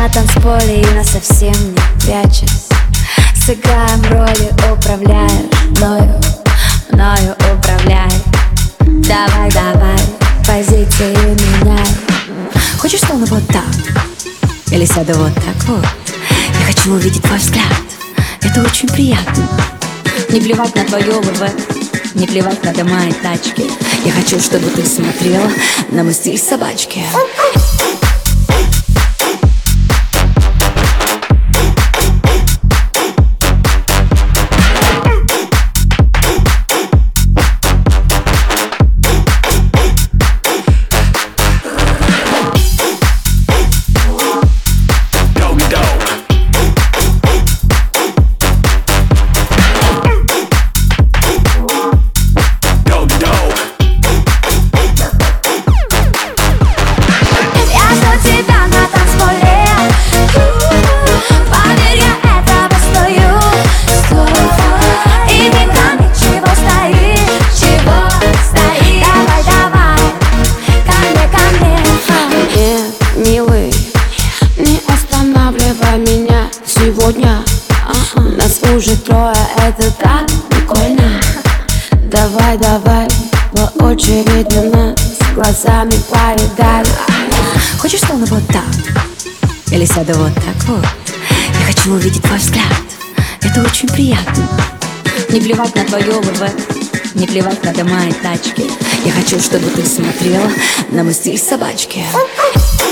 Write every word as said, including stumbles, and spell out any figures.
на танцполе и насовсем не прячась. Сыграем роли, управляешь мною, мною управляй. Давай, давай, позиции меняй. Хочешь словно вот так? Или сяду вот так вот? Я хочу увидеть твой взгляд, это очень приятно. Не плевать на твое ВВ, не плевать на дома и тачки. Я хочу, чтобы ты смотрела на мой стиль собачки. Меня сегодня uh-uh. Нас уже трое, это так прикольно. Давай, давай, по очереди нас глазами поедай. Хочешь словно вот так? Или сяду вот так вот? Я хочу увидеть твой взгляд, это очень приятно. Не плевать на твое ВВ, не плевать на дома и тачки. Я хочу, чтобы ты смотрела на мой стиль собачки.